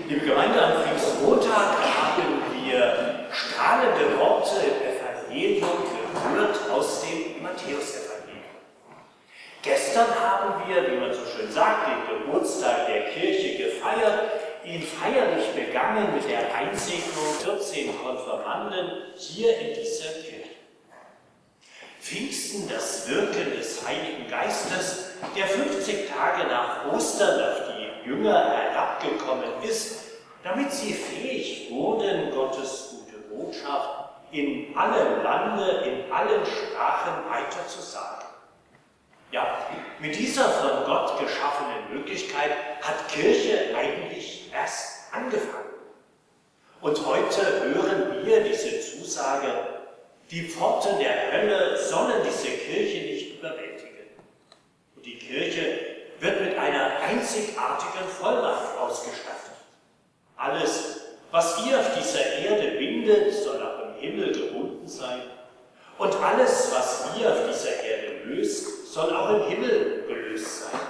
Liebe Gemeinde, am Pfingstmontag haben wir strahlende Worte im Evangelium gehört aus dem Matthäusevangelium. Gestern haben wir, wie man so schön sagt, den Geburtstag der Kirche gefeiert, ihn feierlich begangen mit der Einsegnung 14 Konfirmanden hier in dieser Kirche. Pfingsten, das Wirken des Heiligen Geistes, der 50 Tage nach Ostern auf die Jünger herabgekommen ist, damit sie fähig wurden, Gottes gute Botschaft in allem Lande, in allen Sprachen weiterzusagen. Ja, mit dieser von Gott geschaffenen Möglichkeit hat Kirche eigentlich erst angefangen. Und heute hören wir diese Zusage: Die Pforten der Hölle sollen diese Kirche nicht überwältigen. Und die Kirche wird mit einer einzigartigen Vollmacht ausgestattet. Alles, was ihr auf dieser Erde bindet, soll auch im Himmel gebunden sein. Und alles, was ihr auf dieser Erde löst, soll auch im Himmel gelöst sein.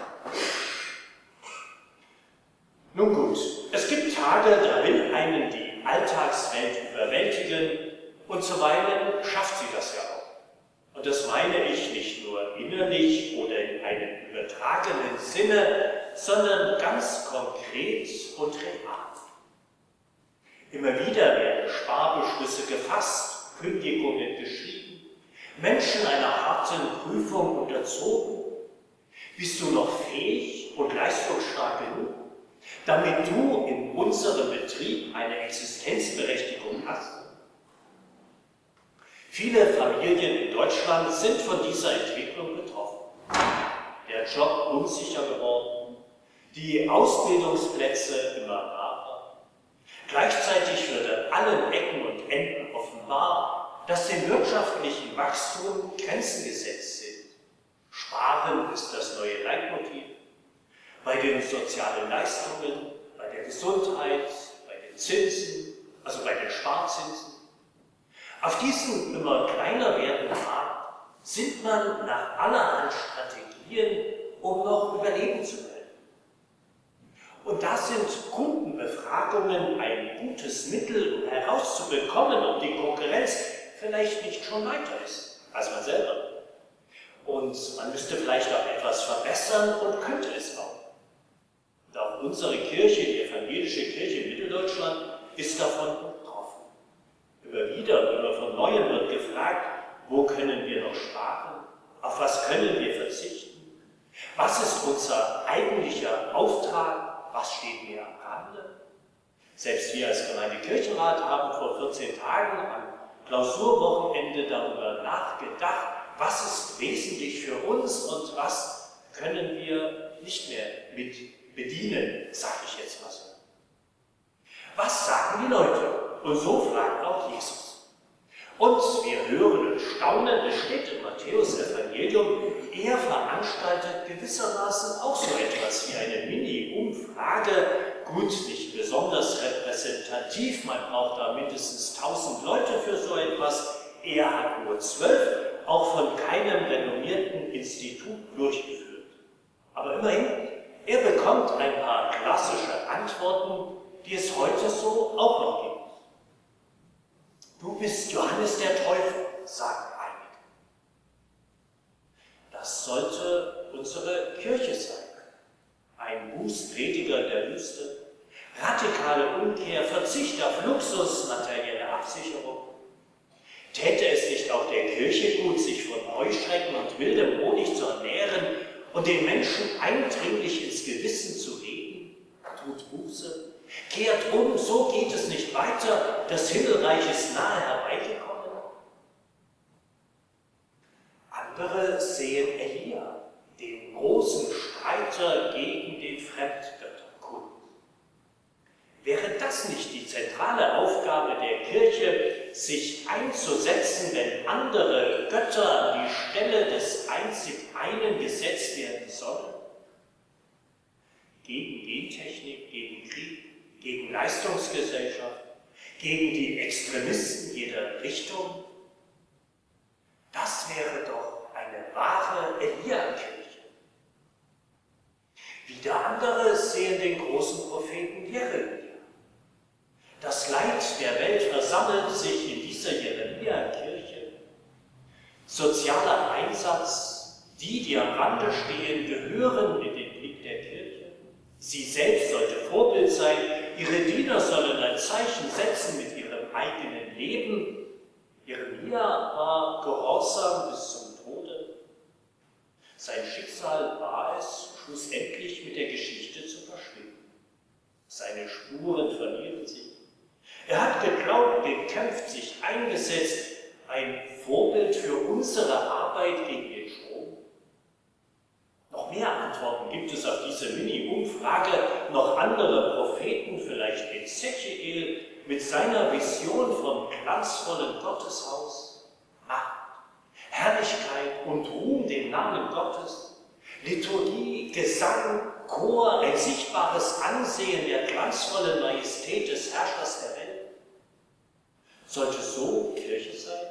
Nun gut, es gibt Tage, da will einen die Alltagswelt überwältigen, und zuweilen schafft sie das ja auch. Und das meine ich nicht nur innerlich oder in einem übertragenen Sinne, sondern ganz konkret und real. Immer wieder werden Sparbeschlüsse gefasst, Kündigungen geschrieben, Menschen einer harten Prüfung unterzogen. Bist du noch fähig und leistungsstark genug, damit du in unserem Betrieb eine Existenzberechtigung hast? Viele Familien in Deutschland sind von dieser Entwicklung betroffen. Der Job unsicher geworden, die Ausbildungsplätze immer rarer. Gleichzeitig wird an allen Ecken und Enden offenbar, dass dem wirtschaftlichen Wachstum Grenzen gesetzt sind. Sparen ist das neue Leitmotiv. Bei den sozialen Leistungen, bei der Gesundheit, bei den Zinsen, also bei den Sparzinsen. Auf diesem immer kleiner werdenden Markt sind man nach allerhand Strategien, um noch überleben zu können. Und da sind Kundenbefragungen ein gutes Mittel, um herauszubekommen, ob die Konkurrenz vielleicht nicht schon weiter ist als man selber. Und man müsste vielleicht auch etwas verbessern und könnte es auch. Und auch unsere Kirche, die evangelische Kirche in Mitteldeutschland, ist davon betroffen. Immer wieder und immer von Neuem wird gefragt, wo können wir noch sparen? Auf was können wir verzichten? Was ist unser eigentlicher Auftrag? Was steht mir am Rande? Selbst wir als Gemeindekirchenrat haben vor 14 Tagen am Klausurwochenende darüber nachgedacht, was ist wesentlich für uns und was können wir nicht mehr mit bedienen, sage ich jetzt mal so. Was sagen die Leute? Und so fragt auch Jesus. Und wir hören und staunen, es steht im Matthäusevangelium, er veranstaltet gewissermaßen auch so etwas wie eine Mini-Umfrage. Gut, nicht besonders repräsentativ, man braucht da mindestens 1000 Leute für so etwas. Er hat nur 12, auch von keinem renommierten Institut durchgeführt. Aber immerhin, er bekommt ein paar klassische Antworten, die es heute so auch noch gibt. Du bist Johannes der Täufer, sagen einige. Das sollte unsere Kirche sein. Ein Bußprediger der Wüste, radikale Umkehr, Verzicht auf Luxus, materielle Absicherung. Täte es nicht auch der Kirche gut, sich von Heuschrecken und wildem Honig zu ernähren und den Menschen eindringlich ins Gewissen zu reden? Tut Buße. Kehrt um, so geht es nicht weiter, das Himmelreich ist nahe herbeigekommen. Andere sehen Elia, den großen Streiter gegen den Fremdgötterkult. Wäre das nicht die zentrale Aufgabe der Kirche, sich einzusetzen, wenn andere Götter an die Stelle des einzig einen gesetzt werden sollen? Gegen Gentechnik, gegen Krieg, gegen Leistungsgesellschaft, gegen die Extremisten jeder Richtung? Das wäre doch eine wahre Elia-Kirche. Wieder andere sehen den großen Propheten Jeremia, Satz, die am Rande stehen, gehören in den Blick der Kirche. Sie selbst sollte Vorbild sein, ihre Diener sollen ein Zeichen setzen mit ihrem eigenen Leben. Jeremia war gehorsam bis zum Tode. Sein Schicksal war es, schlussendlich mit der Geschichte zu verschwinden. Seine Spuren verlieren sich. Er hat geglaubt, gekämpft, sich eingesetzt, ein Vorbild für unsere Arbeit gegen den Strom. Noch mehr Antworten gibt es auf diese Mini-Umfrage, noch andere Propheten, vielleicht Ezechiel mit seiner Vision vom glanzvollen Gotteshaus. Macht, Herrlichkeit und Ruhm dem Namen Gottes, Liturgie, Gesang, Chor, ein sichtbares Ansehen der glanzvollen Majestät des Herrschers der Welt. Sollte so Kirche sein?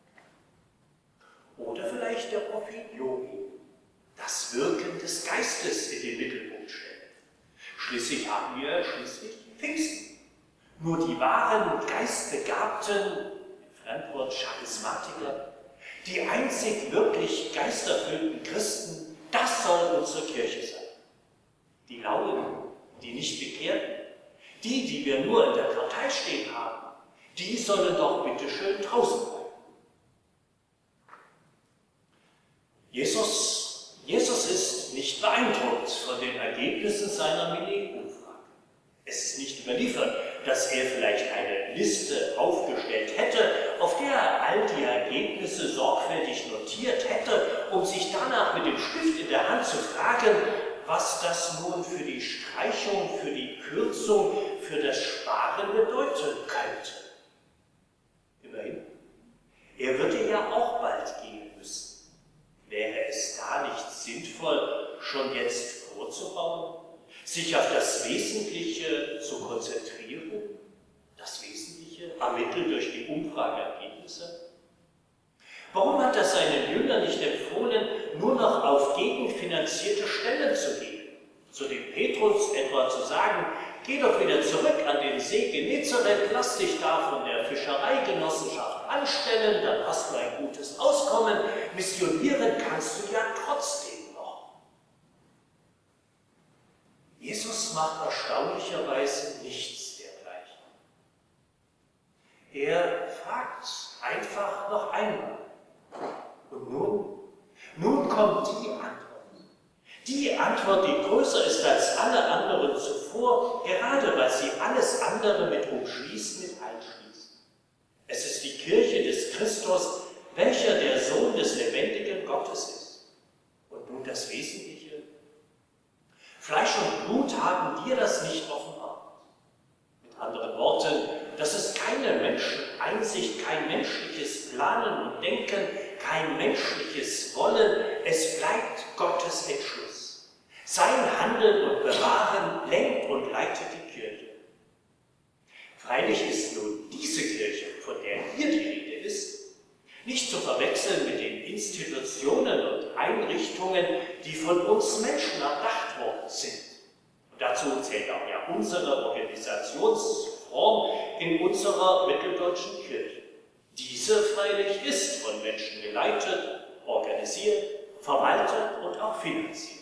Oder vielleicht der Prophet Joel, das Wirken des Geistes in den Mittelpunkt stellen. Schließlich haben wir Pfingsten. Nur die wahren Geistbegabten, im Fremdwort Charismatiker, die einzig wirklich geisterfüllten Christen, das soll unsere Kirche sein. Die Lauen, die nicht bekehrten, die wir nur in der Kartei stehen haben, die sollen doch bitteschön draußen bleiben. Jesus ist nicht beeindruckt von den Ergebnissen seiner Mini-Umfrage. Es ist nicht überliefert, dass er vielleicht eine Liste aufgestellt hätte, auf der er all die Ergebnisse sorgfältig notiert hätte, um sich danach mit dem Stift in der Hand zu fragen, was das nun für die Streichung, für die Kürzung, für das Sparen bedeuten könnte. Immerhin, er würde ja auch bald gehen müssen. Wäre es da nicht sinnvoll, schon jetzt vorzubauen, sich auf das Wesentliche zu konzentrieren? Das Wesentliche ermittelt durch die Umfrageergebnisse? Warum hat er seinen Jüngern nicht empfohlen, nur noch auf gegenfinanzierte Stellen zu gehen? Zu dem Petrus etwa zu sagen, geh doch wieder zurück an den See Genezareth, lass dich da von der Fischereigenossenschaft anstellen, dann hast du ein gutes Auskommen, missionieren kannst du ja trotzdem noch. Jesus macht erstaunlicherweise nichts dergleichen. Er fragt einfach noch einmal. Und nun kommt die Antwort. Die Antwort, die größer ist als alle anderen zuvor, gerade weil sie alles andere mit umschließt, mit einschließt. Es ist die Kirche des Christus, welcher der Sohn des lebendigen Gottes ist. Und nun das Wesentliche. Fleisch und Blut haben dir das nicht offenbart. Mit anderen Worten, dass es keine Menscheneinsicht, kein menschliches Planen und Denken, kein menschliches Wollen, es bleibt Gottes Entschluss. Sein Handeln und Bewahren lenkt und leitet die Kirche. Freilich ist nun diese Kirche, von der hier die Rede ist, nicht zu verwechseln mit den Institutionen und Einrichtungen, die von uns Menschen erdacht worden sind. Und dazu zählt auch ja unsere Organisationsform in unserer mitteldeutschen Kirche. Diese freilich ist von Menschen geleitet, organisiert, verwaltet und auch finanziert.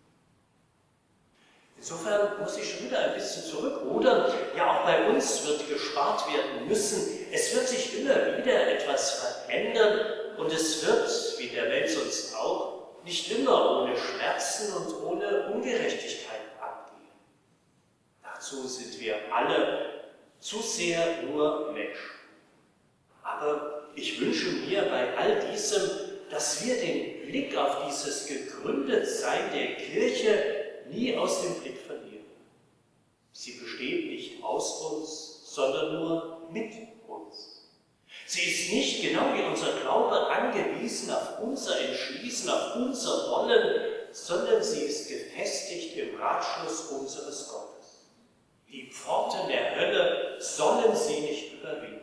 Insofern muss ich schon wieder ein bisschen zurückrudern. Ja, auch bei uns wird gespart werden müssen. Es wird sich immer wieder etwas verändern und es wird, wie der Welt sonst auch, nicht immer ohne Schmerzen und ohne Ungerechtigkeit abgehen. Dazu sind wir alle zu sehr nur Menschen. Aber ich wünsche mir bei all diesem, dass wir den Blick auf dieses Gegründetsein der Kirche nie aus dem Blick verlieren. Sie besteht nicht aus uns, sondern nur mit uns. Sie ist nicht, genau wie unser Glaube, angewiesen auf unser Entschließen, auf unser Wollen, sondern sie ist gefestigt im Ratschluss unseres Gottes. Die Pforten der Hölle sollen sie nicht überwinden.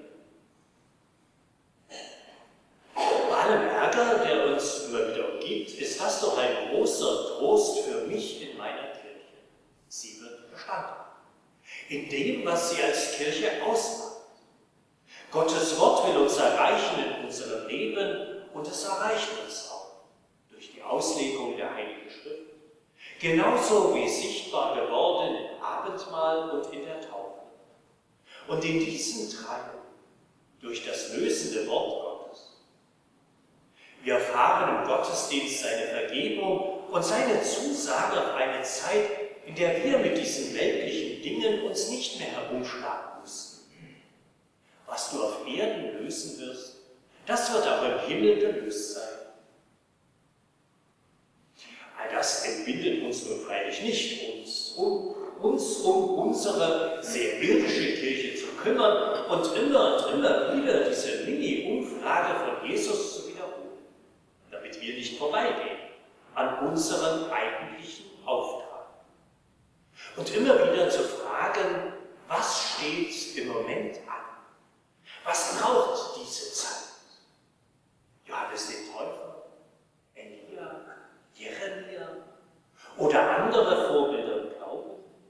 Bei allem Ärger, der uns immer wieder umgibt, ist das doch ein großer Trost für mich in meiner Kirche. Sie wird Bestand haben. In dem, was sie als Kirche ausmacht. Gottes Wort will uns erreichen in unserem Leben und es erreicht uns auch. Auslegung der Heiligen Schrift, genauso wie sichtbar geworden im Abendmahl und in der Taufe. Und in diesen dreien, durch das lösende Wort Gottes. Wir erfahren im Gottesdienst seine Vergebung und seine Zusage auf eine Zeit, in der wir mit diesen weltlichen Dingen uns nicht mehr herumschlagen müssen. Was du auf Erden lösen wirst, das wird auch im Himmel gelöst sein. All das entbindet uns nun freilich nicht, uns um unsere sehr irdische Kirche zu kümmern und immer wieder diese Mini-Umfrage von Jesus zu wiederholen, damit wir nicht vorbeigehen an unserem eigentlichen Auftrag. Und immer wieder zu fragen, was steht im Moment an? Was braucht diese Zeit? Johannes den Täufer, Elia, Jeremia oder andere Vorbilder im Glauben?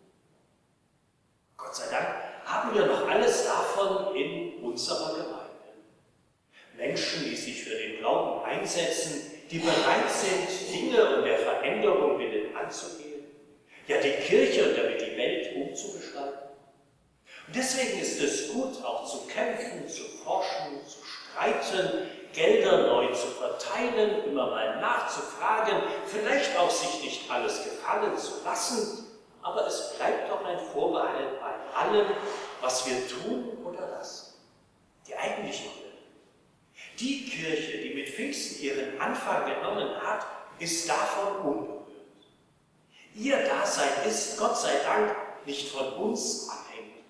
Gott sei Dank haben wir noch alles davon in unserer Gemeinde. Menschen, die sich für den Glauben einsetzen, die bereit sind, Dinge um der Veränderung willen anzugehen, ja die Kirche und damit die Welt umzugestalten. Und deswegen ist es gut, auch zu kämpfen, zu forschen, zu streiten, Gelder neu zu verteilen, immer mal nachzufragen, vielleicht auch sich nicht alles gefallen zu lassen, aber es bleibt doch ein Vorbehalt bei allem, was wir tun oder lassen. Die eigentliche Kirche. Die Kirche, die mit Pfingsten ihren Anfang genommen hat, ist davon unberührt. Ihr Dasein ist, Gott sei Dank, nicht von uns abhängig.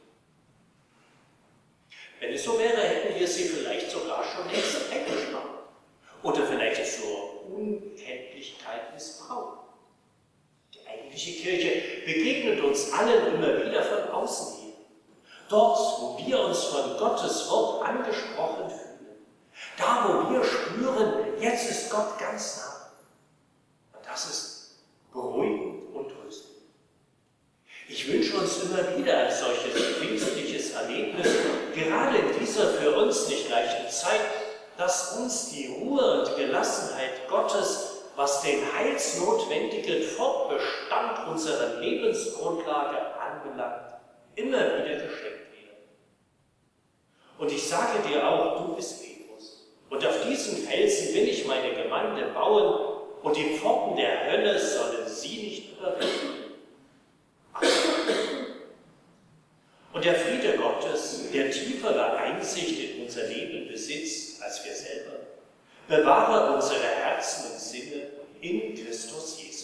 Wenn es so wäre, hätten wir sie vielleicht sogar schon längst weggeschnappt oder vielleicht zur Unkenntlichkeit missbraucht. Die eigentliche Kirche begegnet uns allen immer wieder von außen her. Dort, wo wir uns von Gottes Wort angesprochen fühlen. Da, wo wir spüren, jetzt ist Gott ganz nah. Und das ist beruhigend und tröstend. Ich wünsche uns immer wieder ein solches pfingstliches Erlebnis, gerade in dieser für uns nicht leichten Zeit, dass uns die Ruhe und Gelassenheit Gottes, was den heilsnotwendigen Fortbestand unserer Lebensgrundlage anbelangt, immer wieder geschenkt werden. Und ich sage dir auch, du bist Petrus. Und auf diesen Felsen will ich meine Gemeinde bauen und die Pforten der Hölle sollen sie nicht überwinden. Und der Friede Gottes, der tiefere Einsicht in unser Leben besitzt als wir selber, bewahre unsere Herzen und Sinne in Christus Jesus.